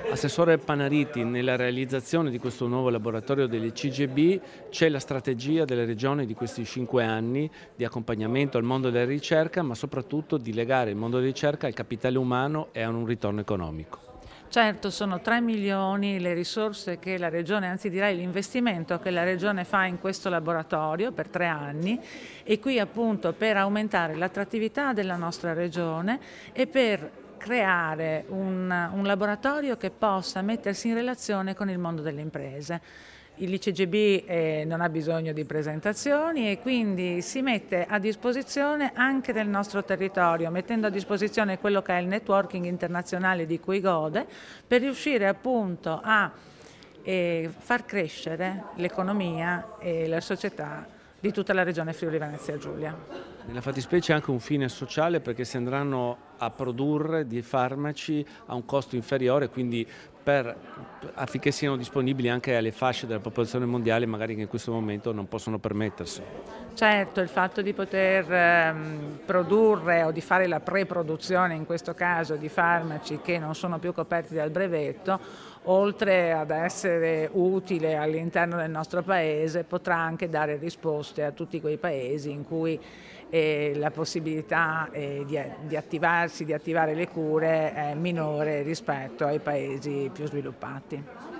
Assessore Panariti, nella realizzazione di questo nuovo laboratorio delle CGB c'è la strategia delle regioni di questi 5 anni di accompagnamento al mondo della ricerca, ma soprattutto di legare il mondo della ricerca al capitale umano e a un ritorno economico. Certo, sono 3 milioni le risorse che la Regione, anzi direi l'investimento che la Regione fa in questo laboratorio per 3 anni, e qui appunto per aumentare l'attrattività della nostra Regione e per creare un laboratorio che possa mettersi in relazione con il mondo delle imprese. L'ICGB non ha bisogno di presentazioni e quindi si mette a disposizione anche del nostro territorio, mettendo a disposizione quello che è il networking internazionale di cui gode, per riuscire appunto a far crescere l'economia e la società di tutta la regione Friuli Venezia Giulia. Nella fattispecie anche un fine sociale, perché si andranno a produrre dei farmaci a un costo inferiore, quindi affinché siano disponibili anche alle fasce della popolazione mondiale magari che in questo momento non possono permettersi. Certo, il fatto di poter produrre o di fare la pre-produzione, in questo caso, di farmaci che non sono più coperti dal brevetto, oltre ad essere utile all'interno del nostro Paese, potrà anche dare risposte a tutti quei paesi in cui la possibilità di attivarsi, di attivare le cure è minore rispetto ai paesi più sviluppati.